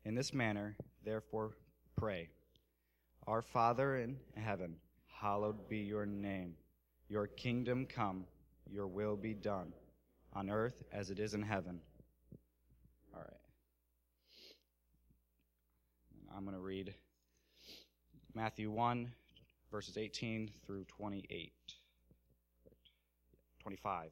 In this manner, therefore, pray. Our Father in heaven, hallowed be your name. Your kingdom come, your will be done, on earth as it is in heaven. All right. I'm going to read Matthew 1, verses 18 through 25.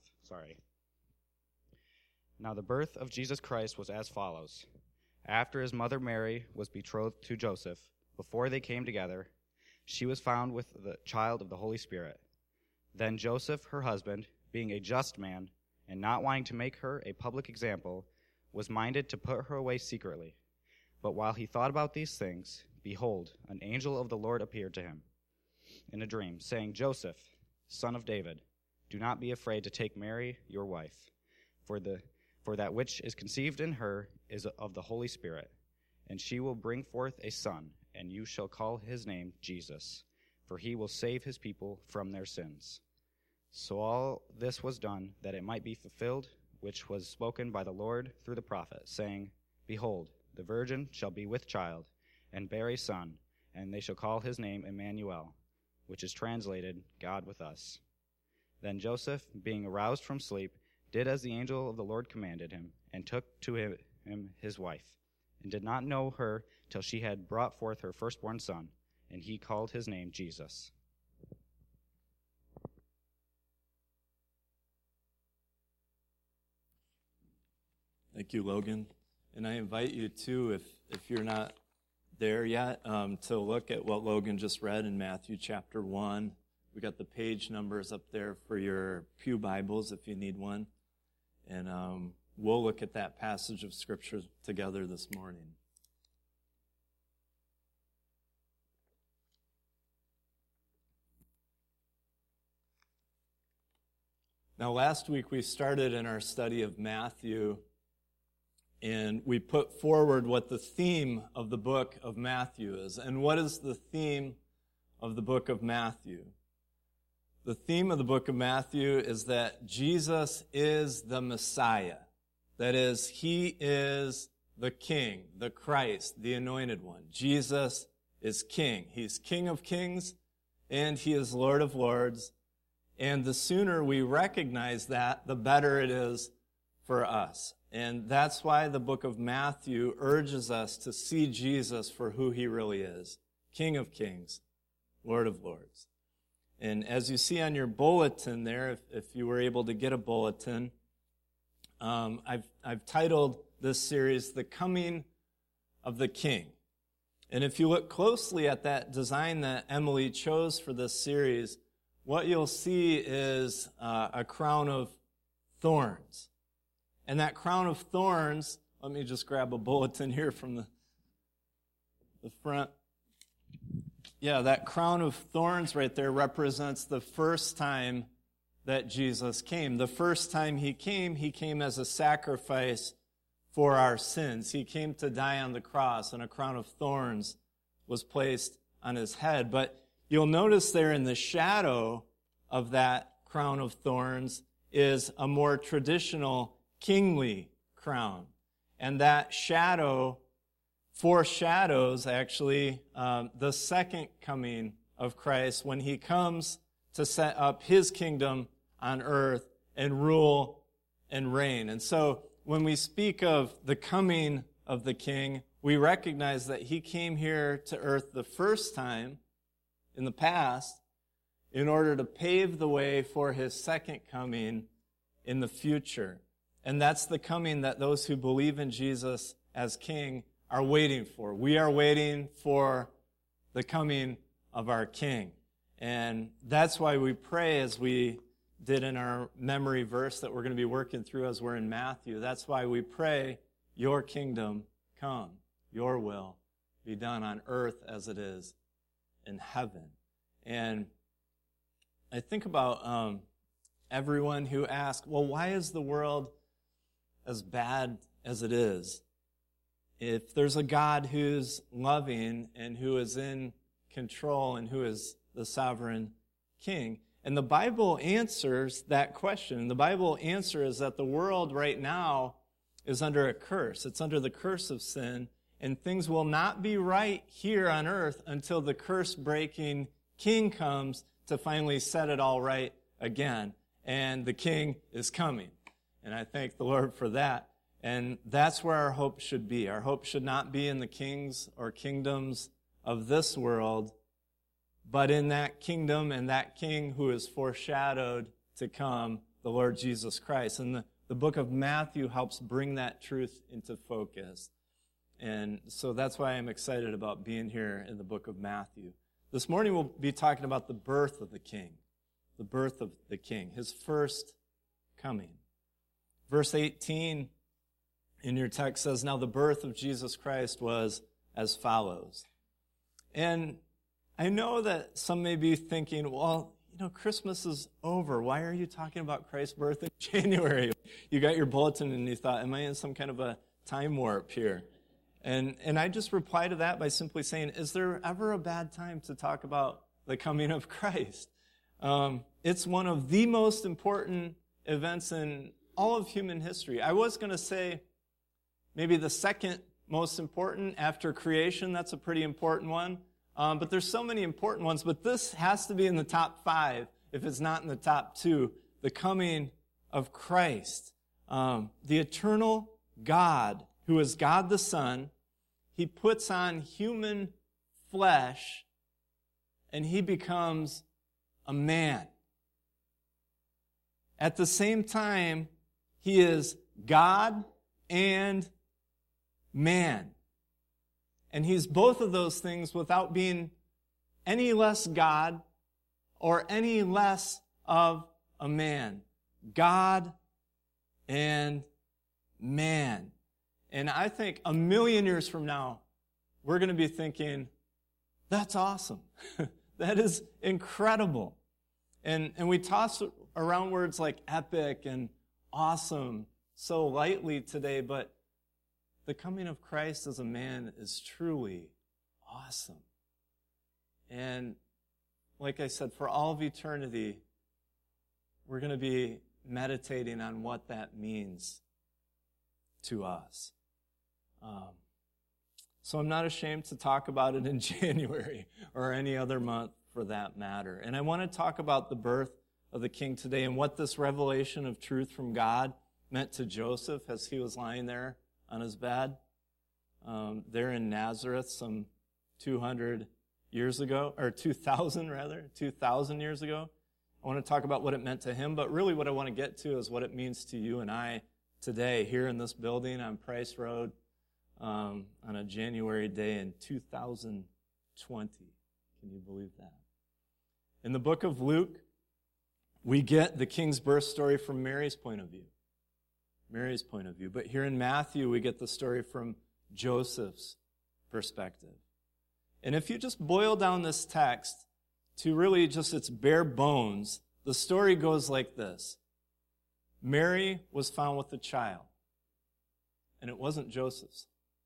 Now the birth of Jesus Christ was as follows. After his mother Mary was betrothed to Joseph, before they came together, she was found with the child of the Holy Spirit. Then Joseph, her husband, being a just man, and not wanting to make her a public example, was minded to put her away secretly. But while he thought about these things, behold, an angel of the Lord appeared to him in a dream, saying, Joseph, son of David, do not be afraid to take Mary, your wife, for that which is conceived in her is of the Holy Spirit, and she will bring forth a son, and you shall call his name Jesus, for he will save his people from their sins. So all this was done, that it might be fulfilled, which was spoken by the Lord through the prophet, saying, Behold, the virgin shall be with child, and bear a son, and they shall call his name Emmanuel, which is translated, God with us. Then Joseph, being aroused from sleep, did as the angel of the Lord commanded him, and took to him his wife, and did not know her till she had brought forth her firstborn son, and he called his name Jesus. Thank you, Logan. And I invite you, too, if you're not there yet, to look at what Logan just read in Matthew chapter 1. We got the page numbers up there for your pew Bibles if you need one. And we'll look at that passage of Scripture together this morning. Now, last week we started in our study of Matthew, and we put forward what the theme of the book of Matthew is. And what is the theme of the book of Matthew? The theme of the book of Matthew is that Jesus is the Messiah. That is, he is the King, the Christ, the Anointed One. Jesus is King. He's King of Kings, and he is Lord of Lords. And the sooner we recognize that, the better it is for us. And that's why the book of Matthew urges us to see Jesus for who he really is. King of Kings, Lord of Lords. And as you see on your bulletin there, if you were able to get a bulletin, I've titled this series, The Coming of the King. And if you look closely at that design that Emily chose for this series, what you'll see is a crown of thorns. And that crown of thorns, let me just grab a bulletin here from the front. Yeah, that crown of thorns right there represents the first time that Jesus came. The first time he came as a sacrifice for our sins. He came to die on the cross, and a crown of thorns was placed on his head. But you'll notice there in the shadow of that crown of thorns is a more traditional kingly crown. And that shadow foreshadows, actually, the second coming of Christ when he comes to set up his kingdom on earth and rule and reign. And so when we speak of the coming of the King, we recognize that he came here to earth the first time in the past in order to pave the way for his second coming in the future. And that's the coming that those who believe in Jesus as King are waiting for. We are waiting for the coming of our King. And that's why we pray, as we did in our memory verse that we're going to be working through as we're in Matthew. That's why we pray, your kingdom come, your will be done on earth as it is in heaven. And I think about everyone who asks, well, why is the world as bad as it is? If there's a God who's loving and who is in control and who is the sovereign King. And the Bible answers that question. The Bible answer is that the world right now is under a curse. It's under the curse of sin, and things will not be right here on earth until the curse-breaking king comes to finally set it all right again. And the king is coming. And I thank the Lord for that. And that's where our hope should be. Our hope should not be in the kings or kingdoms of this world, but in that kingdom and that king who is foreshadowed to come, the Lord Jesus Christ. And the book of Matthew helps bring that truth into focus. And so that's why I'm excited about being here in the book of Matthew. This morning we'll be talking about the birth of the king. The birth of the king, his first coming. Verse 18 in your text says, "Now the birth of Jesus Christ was as follows." And I know that some may be thinking, well, Christmas is over. Why are you talking about Christ's birth in January? You got your bulletin and you thought, am I in some kind of a time warp here? And I just reply to that by simply saying, is there ever a bad time to talk about the coming of Christ? It's one of the most important events in all of human history. I was going to say maybe the second most important after creation. That's a pretty important one. But there's so many important ones. But this has to be in the top 5, if it's not in the top 2, the coming of Christ. The eternal God, who is God the Son, he puts on human flesh, and he becomes a man. At the same time, he is God and man. And he's both of those things without being any less God or any less of a man. God and man. And I think 1,000,000 years from now, we're going to be thinking, that's awesome. That is incredible. And we toss around words like epic and awesome so lightly today, but the coming of Christ as a man is truly awesome. And like I said, for all of eternity, we're going to be meditating on what that means to us. So I'm not ashamed to talk about it in January or any other month for that matter. And I want to talk about the birth of the King today and what this revelation of truth from God meant to Joseph as he was lying there on his bed, there in Nazareth some 200 years ago, or 2,000 years ago. I want to talk about what it meant to him, but really what I want to get to is what it means to you and I today here in this building on Price Road on a January day in 2020. Can you believe that? In the book of Luke, we get the king's birth story from Mary's point of view. Mary's point of view. But here in Matthew, we get the story from Joseph's perspective. And if you just boil down this text to really just its bare bones, the story goes like this. Mary was found with a child, and it wasn't Joseph's.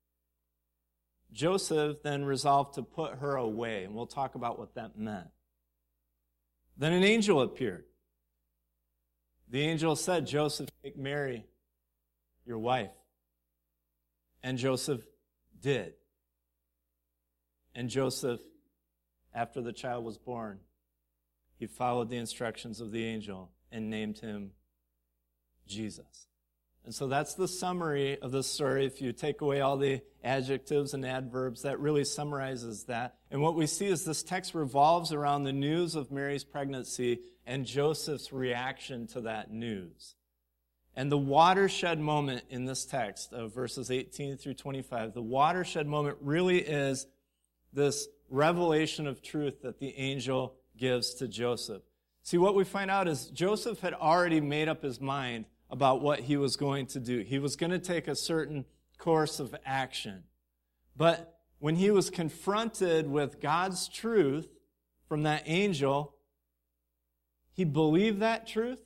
Joseph then resolved to put her away, and we'll talk about what that meant. Then an angel appeared. The angel said, Joseph, take Mary, your wife. And Joseph did. And Joseph, after the child was born, he followed the instructions of the angel and named him Jesus. And so that's the summary of this story. If you take away all the adjectives and adverbs, that really summarizes that. And what we see is this text revolves around the news of Mary's pregnancy and Joseph's reaction to that news. And the watershed moment in this text of verses 18 through 25, the watershed moment really is this revelation of truth that the angel gives to Joseph. See, what we find out is Joseph had already made up his mind about what he was going to do. He was going to take a certain course of action. But when he was confronted with God's truth from that angel, he believed that truth.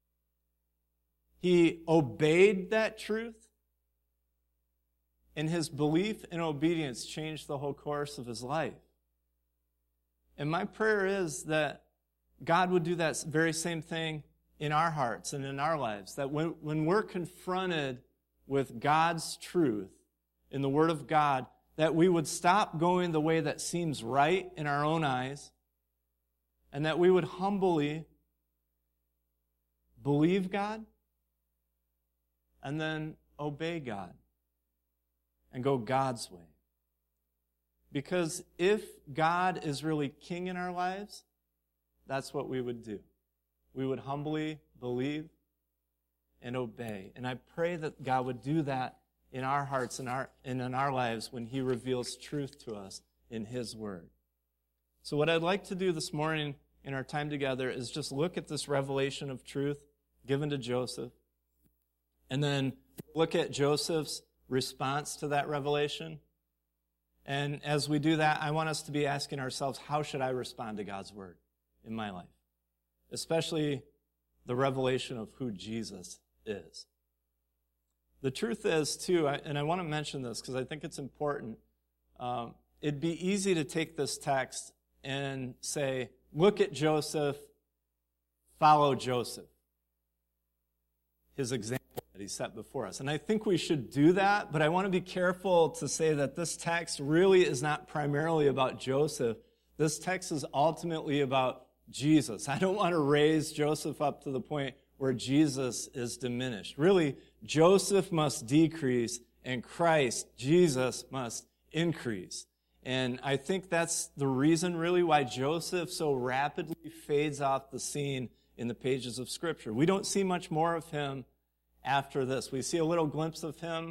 He obeyed that truth. And his belief and obedience changed the whole course of his life. And my prayer is that God would do that very same thing in our hearts and in our lives. That when we're confronted with God's truth in the Word of God, that we would stop going the way that seems right in our own eyes, and that we would humbly believe God and then obey God and go God's way. Because if God is really king in our lives, that's what we would do. We would humbly believe and obey. And I pray that God would do that in our hearts and in our lives when He reveals truth to us in His Word. So what I'd like to do this morning in our time together is just look at this revelation of truth given to Joseph, and then look at Joseph's response to that revelation. And as we do that, I want us to be asking ourselves, how should I respond to God's Word in my life? Especially the revelation of who Jesus is. The truth is, too, and I want to mention this because I think it's important, it'd be easy to take this text and say, look at Joseph, follow Joseph, his example that he set before us. And I think we should do that, but I want to be careful to say that this text really is not primarily about Joseph. This text is ultimately about Jesus. I don't want to raise Joseph up to the point where Jesus is diminished. Really, Joseph must decrease and Christ, Jesus, must increase. And I think that's the reason really why Joseph so rapidly fades off the scene in the pages of Scripture. We don't see much more of him after this. We see a little glimpse of him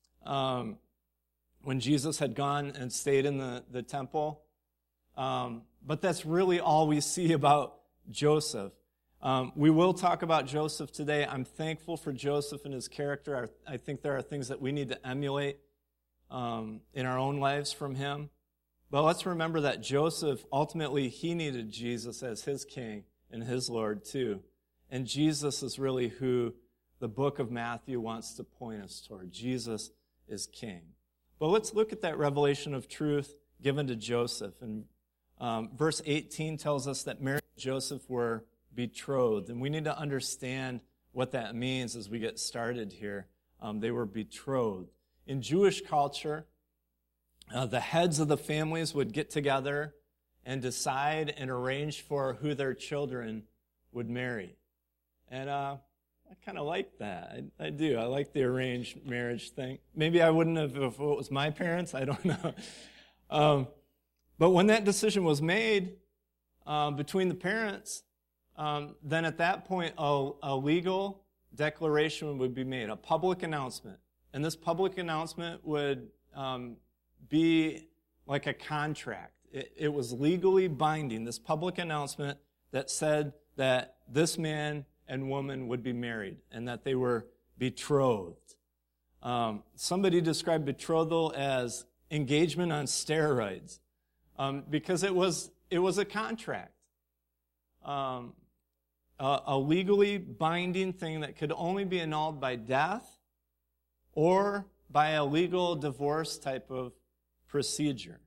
when Jesus had gone and stayed in the temple. But that's really all we see about Joseph. We will talk about Joseph today. I'm thankful for Joseph and his character. I think there are things that we need to emulate in our own lives from him. But let's remember that Joseph, ultimately, he needed Jesus as his king and his Lord too. And Jesus is really who the book of Matthew wants to point us toward. Jesus is king. But let's look at that revelation of truth given to Joseph. And verse 18 tells us that Mary and Joseph were betrothed. And we need to understand what that means as we get started here. They were betrothed. In Jewish culture, the heads of the families would get together and decide and arrange for who their children would marry. And I kind of like that. I do. I like the arranged marriage thing. Maybe I wouldn't have if it was my parents. I don't know. But when that decision was made between the parents, then at that point a legal declaration would be made, a public announcement. And this public announcement would be like a contract. It was legally binding, this public announcement that said that this man and woman would be married and that they were betrothed. Somebody described betrothal as engagement on steroids because it was a contract, a legally binding thing that could only be annulled by death or by a legal divorce type of procedure.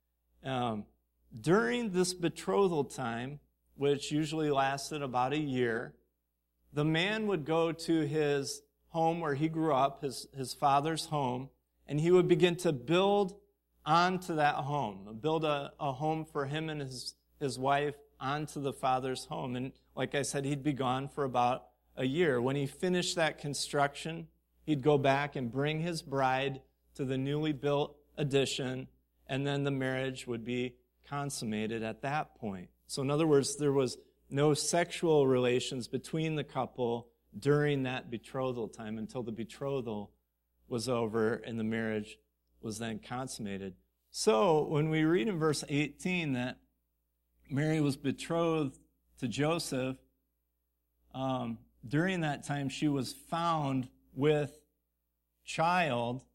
During this betrothal time, which usually lasted about a year, the man would go to his home where he grew up, his father's home, and he would begin to build onto that home, build a home for him and his wife onto the father's home. And like I said, he'd be gone for about a year. When he finished that construction, he'd go back and bring his bride to the newly built addition, and then the marriage would be consummated at that point. So in other words, there was no sexual relations between the couple during that betrothal time until the betrothal was over and the marriage was then consummated. So when we read in verse 18 that Mary was betrothed to Joseph, during that time she was found with child.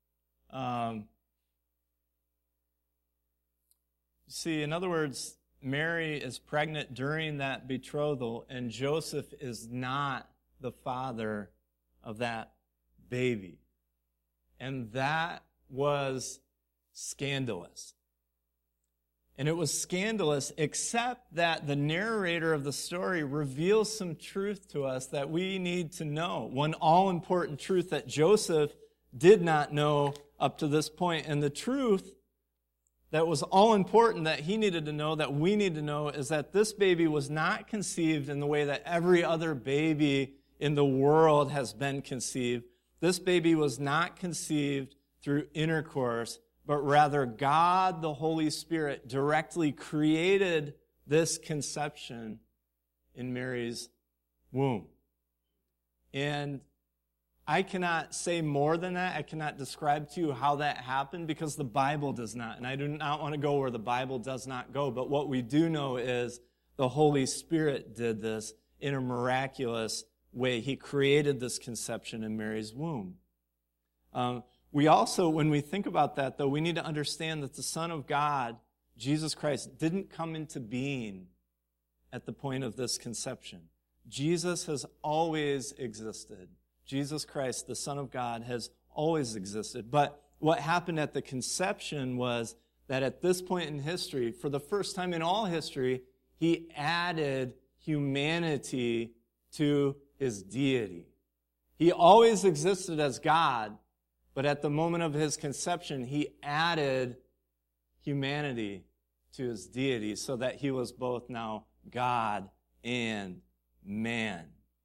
See, in other words, Mary is pregnant during that betrothal, and Joseph is not the father of that baby. And that was scandalous. And it was scandalous, except that the narrator of the story reveals some truth to us that we need to know. One all-important truth that Joseph did not know up to this point. And the truth that was all important that he needed to know, that we need to know, is that this baby was not conceived in the way that every other baby in the world has been conceived. This baby was not conceived through intercourse, but rather God, the Holy Spirit, directly created this conception in Mary's womb. And I cannot say more than that. I cannot describe to you how that happened because the Bible does not. And I do not want to go where the Bible does not go. But what we do know is the Holy Spirit did this in a miraculous way. He created this conception in Mary's womb. We also, when we think about that, though, we need to understand that the Son of God, Jesus Christ, didn't come into being at the point of this conception. Jesus has always existed. Jesus Christ, the Son of God, has always existed. But what happened at the conception was that at this point in history, for the first time in all history, he added humanity to his deity. He always existed as God, but at the moment of his conception, he added humanity to his deity so that he was both now God and man.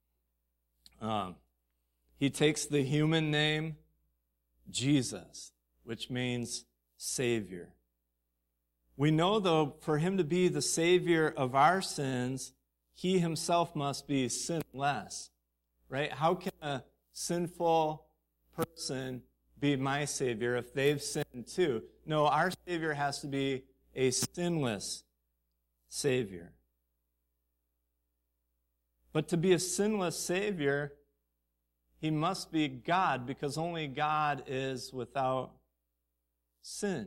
He takes the human name Jesus, which means Savior. We know, though, for him to be the Savior of our sins, he himself must be sinless, right? How can a sinful person be my Savior if they've sinned too? No, our Savior has to be a sinless Savior. But to be a sinless Savior, he must be God, because only God is without sin.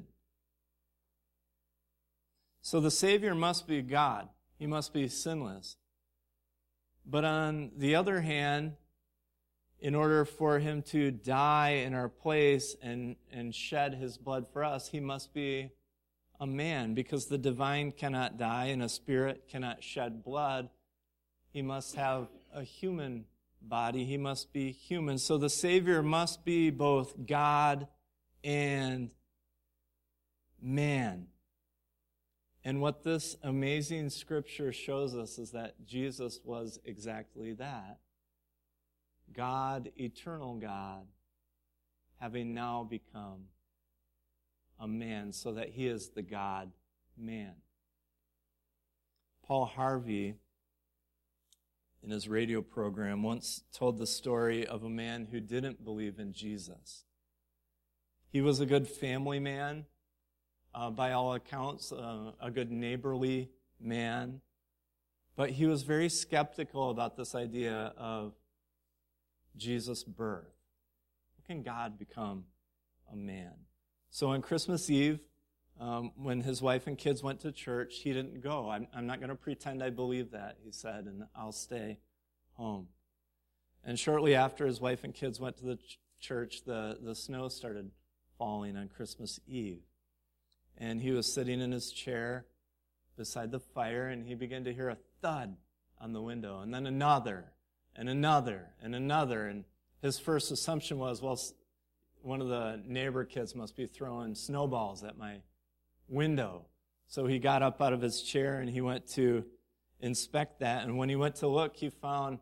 So the Savior must be God. He must be sinless. But on the other hand, in order for him to die in our place and shed his blood for us, he must be a man, because the divine cannot die and a spirit cannot shed blood. He must have a human body. He must be human. So the Savior must be both God and man. And what this amazing scripture shows us is that Jesus was exactly that. God, eternal God, having now become a man, so that he is the God-man. Paul Harvey, in his radio program, once told the story of a man who didn't believe in Jesus. He was a good family man, by all accounts, a good neighborly man, but he was very skeptical about this idea of Jesus' birth. How can God become a man? So on Christmas Eve, when his wife and kids went to church, he didn't go. I'm not going to pretend I believe that, he said, and I'll stay home. And shortly after his wife and kids went to the church, the snow started falling on Christmas Eve. And he was sitting in his chair beside the fire, and he began to hear a thud on the window, and then another, and another, and another. And his first assumption was, well, one of the neighbor kids must be throwing snowballs at my window. So he got up out of his chair and he went to inspect that. And when he went to look, he found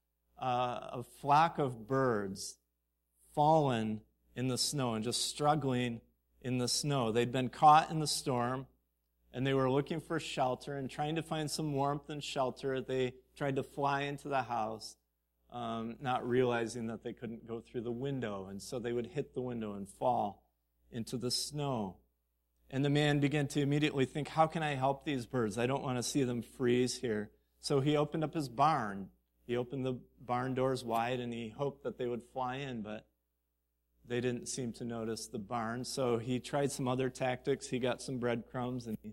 a flock of birds fallen in the snow and just struggling in the snow. They'd been caught in the storm and they were looking for shelter and trying to find some warmth and shelter. They tried to fly into the house, not realizing that they couldn't go through the window. And so they would hit the window and fall into the snow. And the man began to immediately think, how can I help these birds? I don't want to see them freeze here. So he opened up his barn. He opened the barn doors wide and he hoped that they would fly in, but they didn't seem to notice the barn. So he tried some other tactics. He got some breadcrumbs and he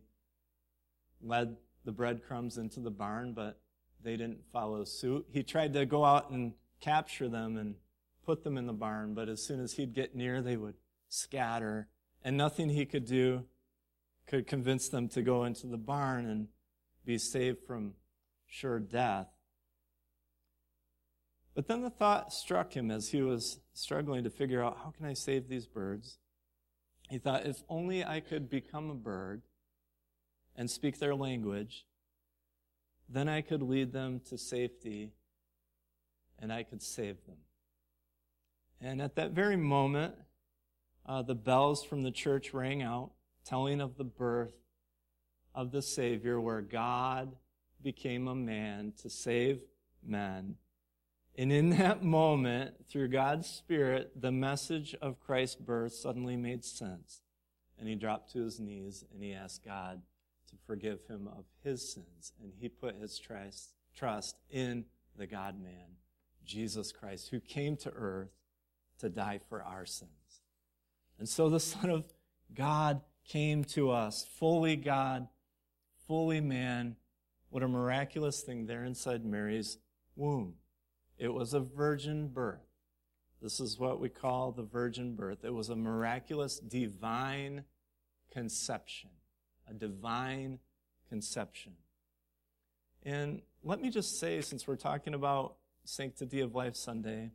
led the breadcrumbs into the barn, but they didn't follow suit. He tried to go out and capture them and put them in the barn, but as soon as he'd get near, they would scatter. And nothing he could do could convince them to go into the barn and be saved from sure death. But then the thought struck him as he was struggling to figure out, how can I save these birds? He thought, if only I could become a bird and speak their language, then I could lead them to safety and I could save them. And at that very moment, the bells from the church rang out, telling of the birth of the Savior, where God became a man to save men. And in that moment, through God's Spirit, the message of Christ's birth suddenly made sense. And he dropped to his knees and he asked God to forgive him of his sins. And he put his trust in the God-man, Jesus Christ, who came to earth to die for our sins. And so the Son of God came to us, fully God, fully man. What a miraculous thing there inside Mary's womb. It was a virgin birth. This is what we call the virgin birth. It was a miraculous divine conception. A divine conception. And let me just say, since we're talking about Sanctity of Life Sunday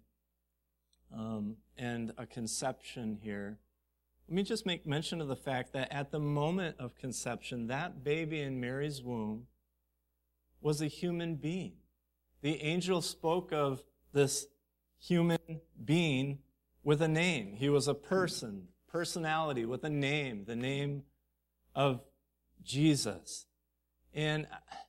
and a conception here, let me just make mention of the fact that at the moment of conception, that baby in Mary's womb was a human being. The angel spoke of this human being with a name. He was a person, personality with a name, the name of Jesus. And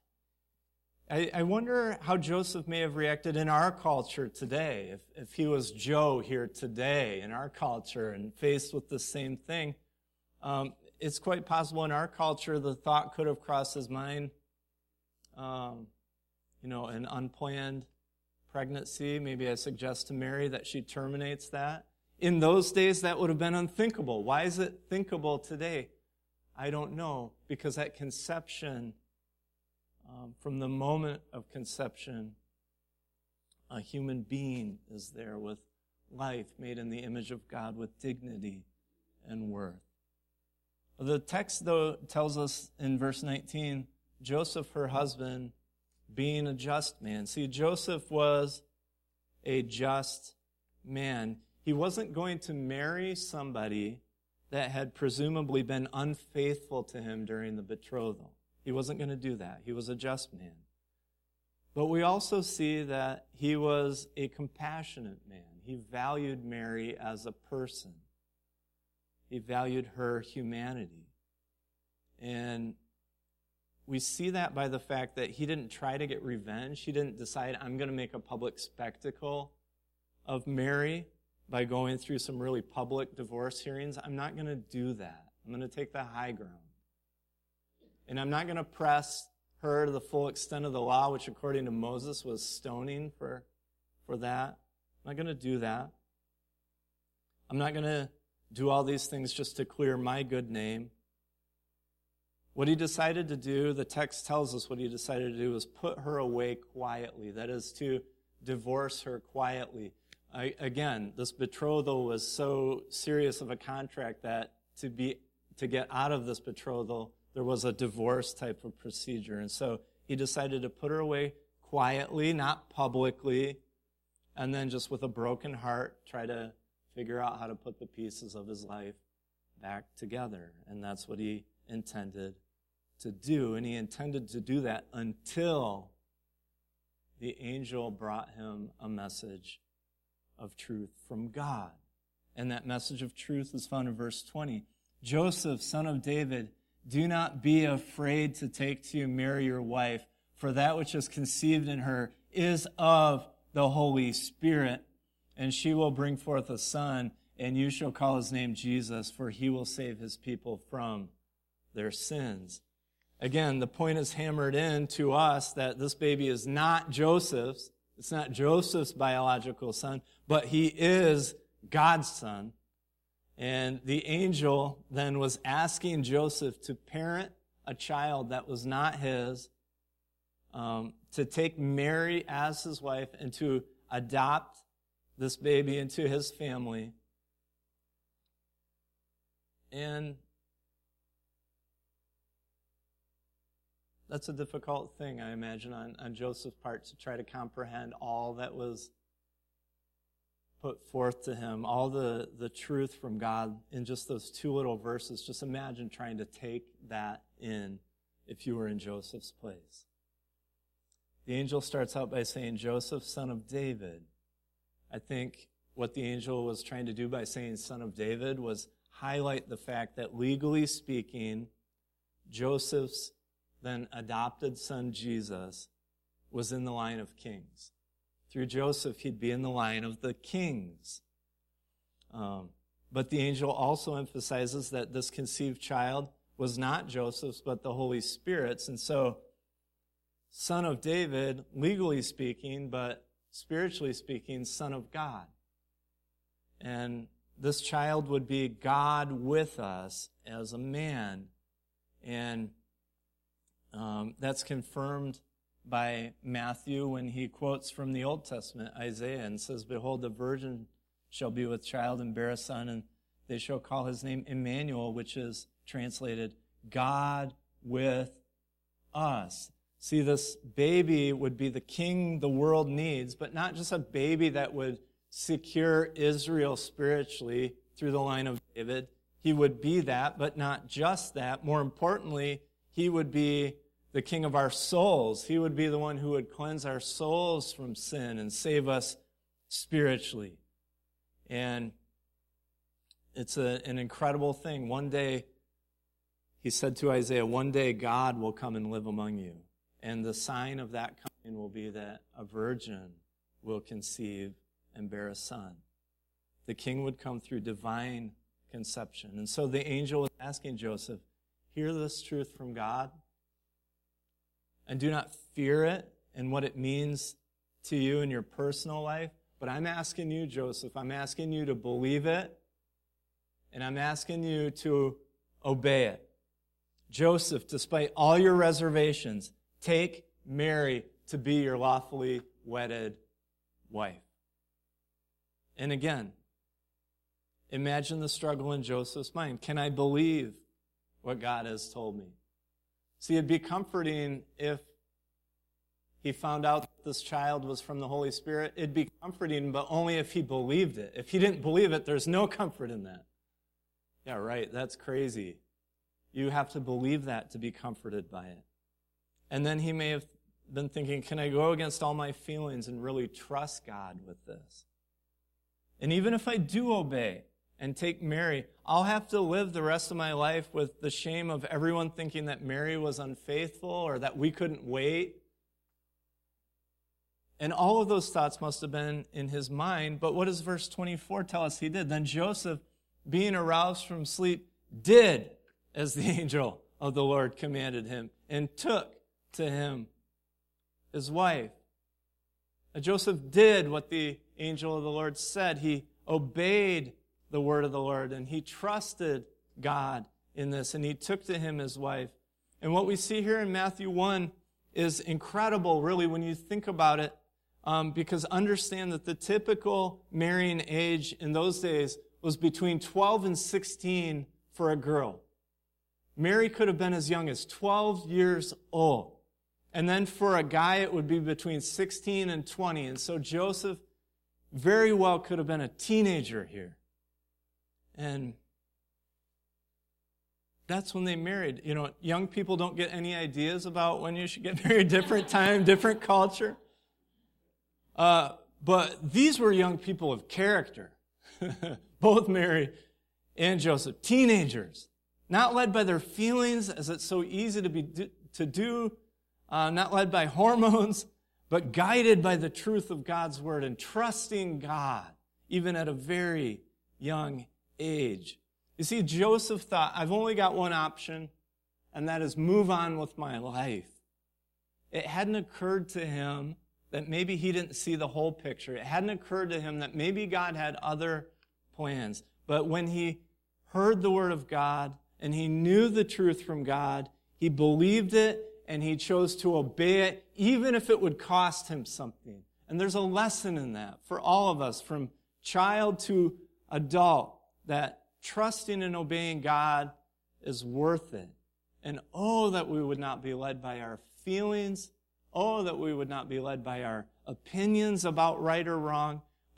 I wonder how Joseph may have reacted in our culture today, if he was Joe here today in our culture and faced with the same thing. It's quite possible in our culture the thought could have crossed his mind, an unplanned pregnancy. Maybe I suggest to Mary that she terminates that. In those days, that would have been unthinkable. Why is it thinkable today? I don't know, because at conception, from the moment of conception, a human being is there with life made in the image of God with dignity and worth. The text, though, tells us in verse 19, Joseph, her husband, being a just man. See, Joseph was a just man. He wasn't going to marry somebody that had presumably been unfaithful to him during the betrothal. He wasn't going to do that. He was a just man. But we also see that he was a compassionate man. He valued Mary as a person. He valued her humanity. And we see that by the fact that he didn't try to get revenge. He didn't decide, I'm going to make a public spectacle of Mary by going through some really public divorce hearings. I'm not going to do that. I'm going to take the high ground. And I'm not going to press her to the full extent of the law, which according to Moses was stoning for that. I'm not going to do that. I'm not going to do all these things just to clear my good name. What he decided to do, the text tells us what he decided to do, was put her away quietly. That is to divorce her quietly. Again, this betrothal was so serious of a contract that to get out of this betrothal, there was a divorce type of procedure. And so he decided to put her away quietly, not publicly, and then just with a broken heart, try to figure out how to put the pieces of his life back together. And that's what he intended to do. And he intended to do that until the angel brought him a message of truth from God. And that message of truth is found in verse 20. Joseph, son of David, do not be afraid to take to you Mary your wife, for that which is conceived in her is of the Holy Spirit, and she will bring forth a son, and you shall call his name Jesus, for he will save his people from their sins. Again, the point is hammered in to us that this baby is not Joseph's. It's not Joseph's biological son, but he is God's son. And the angel then was asking Joseph to parent a child that was not his, to take Mary as his wife and to adopt this baby into his family. And that's a difficult thing, I imagine, on Joseph's part to try to comprehend all that was put forth to him, all the truth from God in just those two little verses. Just imagine trying to take that in if you were in Joseph's place. The angel starts out by saying, Joseph, son of David. I think what the angel was trying to do by saying son of David was highlight the fact that legally speaking, Joseph's then adopted son Jesus was in the line of kings. Through Joseph, he'd be in the line of the kings. But the angel also emphasizes that this conceived child was not Joseph's, but the Holy Spirit's. And so, son of David, legally speaking, but spiritually speaking, son of God. And this child would be God with us as a man. And that's confirmed by Matthew when he quotes from the Old Testament, Isaiah, and says, Behold, the virgin shall be with child and bear a son, and they shall call his name Emmanuel, which is translated, God with us. See, this baby would be the king the world needs, but not just a baby that would secure Israel spiritually through the line of David. He would be that, but not just that. More importantly, he would be the king of our souls. He would be the one who would cleanse our souls from sin and save us spiritually. And it's an incredible thing. One day, he said to Isaiah, one day God will come and live among you. And the sign of that coming will be that a virgin will conceive and bear a son. The king would come through divine conception. And so the angel was asking Joseph, hear this truth from God, and do not fear it and what it means to you in your personal life. But I'm asking you, Joseph, I'm asking you to believe it, and I'm asking you to obey it. Joseph, despite all your reservations, take Mary to be your lawfully wedded wife. And again, imagine the struggle in Joseph's mind. Can I believe what God has told me? See, it'd be comforting if he found out that this child was from the Holy Spirit. It'd be comforting, but only if he believed it. If he didn't believe it, there's no comfort in that. Yeah, right, that's crazy. You have to believe that to be comforted by it. And then he may have been thinking, can I go against all my feelings and really trust God with this? And even if I do obey and take Mary, I'll have to live the rest of my life with the shame of everyone thinking that Mary was unfaithful or that we couldn't wait. And all of those thoughts must have been in his mind. But what does verse 24 tell us he did? Then Joseph, being aroused from sleep, did as the angel of the Lord commanded him, and took to him his wife. Now, Joseph did what the angel of the Lord said. He obeyed the word of the Lord, and he trusted God in this, and he took to him his wife. And what we see here in Matthew 1 is incredible, really, when you think about it, because understand that the typical marrying age in those days was between 12 and 16 for a girl. Mary could have been as young as 12 years old. And then for a guy, it would be between 16 and 20. And so Joseph very well could have been a teenager here. And that's when they married. You know, young people don't get any ideas about when you should get married, different time, different culture. But these were young people of character, both Mary and Joseph, teenagers, not led by their feelings, as it's so easy to do, not led by hormones, but guided by the truth of God's word and trusting God, even at a very young age. You see, Joseph thought, I've only got one option, and that is move on with my life. It hadn't occurred to him that maybe he didn't see the whole picture. It hadn't occurred to him that maybe God had other plans. But when he heard the word of God and he knew the truth from God, he believed it and he chose to obey it, even if it would cost him something. And there's a lesson in that for all of us, from child to adult, that trusting and obeying God is worth it. And oh, that we would not be led by our feelings. Oh, that we would not be led by our opinions about right or wrong,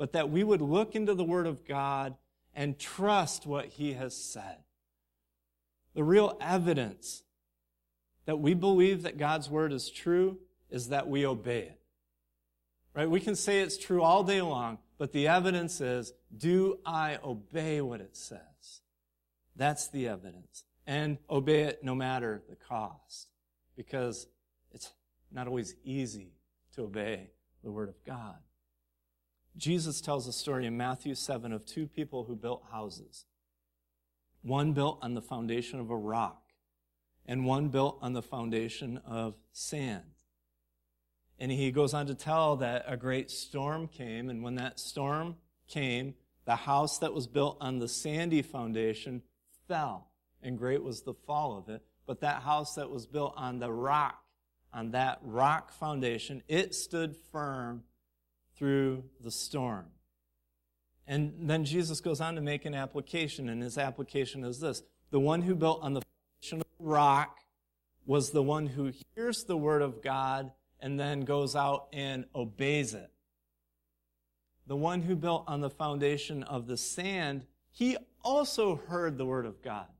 but that we would look into the Word of God and trust what He has said. The real evidence that we believe that God's Word is true is that we obey it. Right? We can say it's true all day long, but the evidence is, do I obey what it says? That's the evidence. And obey it no matter the cost, because it's not always easy to obey the Word of God. Jesus tells a story in Matthew 7 of two people who built houses. One built on the foundation of a rock, and one built on the foundation of sand. And he goes on to tell that a great storm came, and when that storm came, the house that was built on the sandy foundation fell, and great was the fall of it. But that house that was built on the rock, on that rock foundation, it stood firm through the storm. And then Jesus goes on to make an application, and his application is this. The one who built on the foundation of the rock was the one who hears the word of God and then goes out and obeys it. The one who built on the foundation of the sand, he also heard the word of God.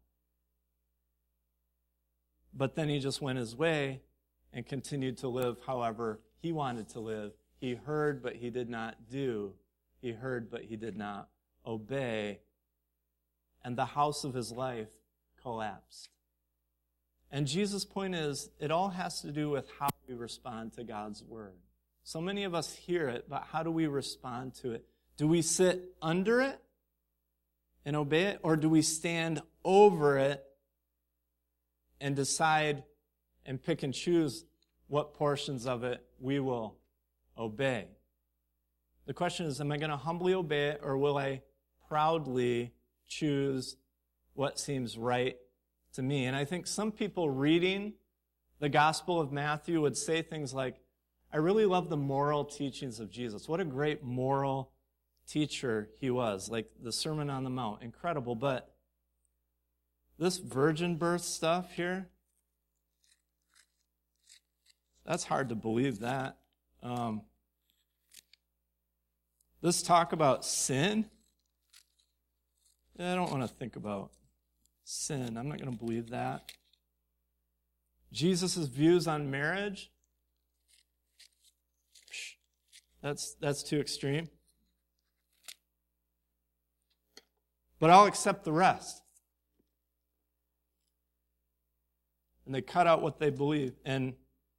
But then he just went his way and continued to live however he wanted to live. He heard, but he did not do. He heard, but he did not obey. And the house of his life collapsed. And Jesus' point is, it all has to do with how we respond to God's word. So many of us hear it, but how do we respond to it? Do we sit under it and obey it, or do we stand over it and decide and pick and choose what portions of it we will obey? The question is, am I going to humbly obey it, or will I proudly choose what seems right to me? And I think some people reading the Gospel of Matthew would say things like, I really love the moral teachings of Jesus. What a great moral teacher he was. Like the Sermon on the Mount, incredible. But this virgin birth stuff here, that's hard to believe that. This talk about sin, I don't want to think about sin. I'm not going to believe that. Jesus' views on marriage, that's too extreme. But I'll accept the rest. And they cut out what they believe, and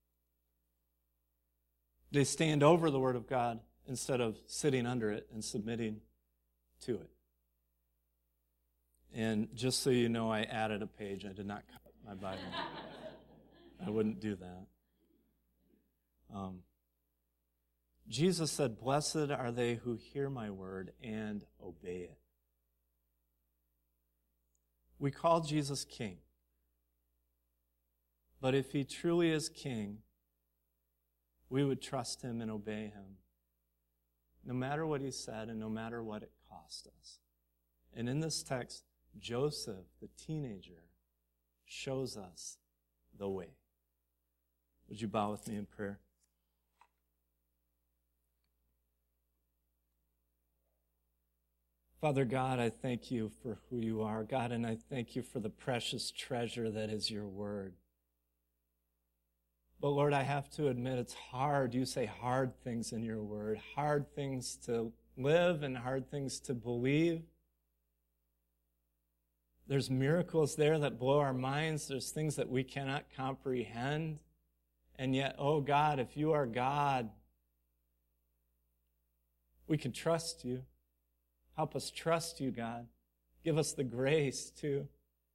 they stand over the Word of God instead of sitting under it and submitting to it. And just so you know, I added a page. I did not cut my Bible. I wouldn't do that. Jesus said, "Blessed are they who hear my word and obey it." We call Jesus King. But if he truly is King, we would trust him and obey him, no matter what he said and no matter what it cost us. And in this text, Joseph, the teenager, shows us the way. Would you bow with me in prayer? Father God, I thank you for who you are, God, and I thank you for the precious treasure that is your word. But Lord, I have to admit it's hard. You say hard things in your word, hard things to live and hard things to believe. There's miracles there that blow our minds. There's things that we cannot comprehend. And yet, oh God, if you are God, we can trust you. Help us trust you, God. Give us the grace to.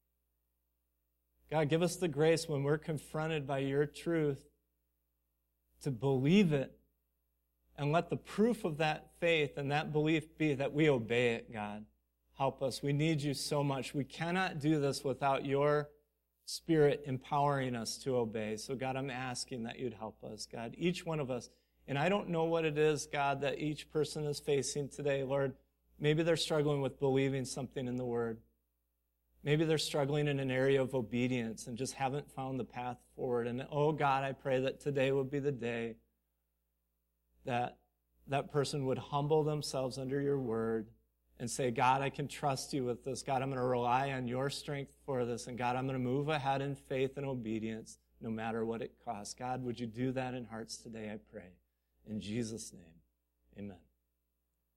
God, give us the grace when we're confronted by your truth to believe it, and let the proof of that faith and that belief be that we obey it, God. Help us. We need you so much. We cannot do this without your Spirit empowering us to obey. So, God, I'm asking that you'd help us, God, each one of us. And I don't know what it is, God, that each person is facing today, Lord. Maybe they're struggling with believing something in the Word. Maybe they're struggling in an area of obedience and just haven't found the path forward. And, oh, God, I pray that today would be the day that that person would humble themselves under your word and say, God, I can trust you with this. God, I'm going to rely on your strength for this. And God, I'm going to move ahead in faith and obedience no matter what it costs. God, would you do that in hearts today, I pray. In Jesus' name, amen.